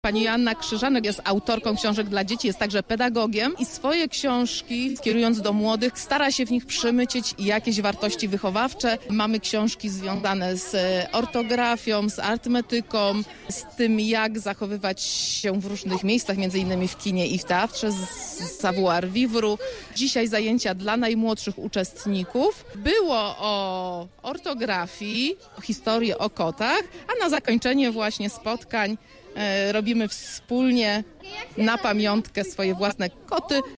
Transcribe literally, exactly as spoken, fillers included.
Pani Joanna Krzyżanek jest autorką książek dla dzieci, jest także pedagogiem i swoje książki, kierując do młodych, stara się w nich przymycić jakieś wartości wychowawcze. Mamy książki związane z ortografią, z arytmetyką, z tym, jak zachowywać się w różnych miejscach, między innymi w kinie i w teatrze, z savoir vivre. Dzisiaj zajęcia dla najmłodszych uczestników. Było o ortografii, o historii o kotach, a na zakończenie właśnie spotkań robimy wspólnie na pamiątkę swoje własne koty.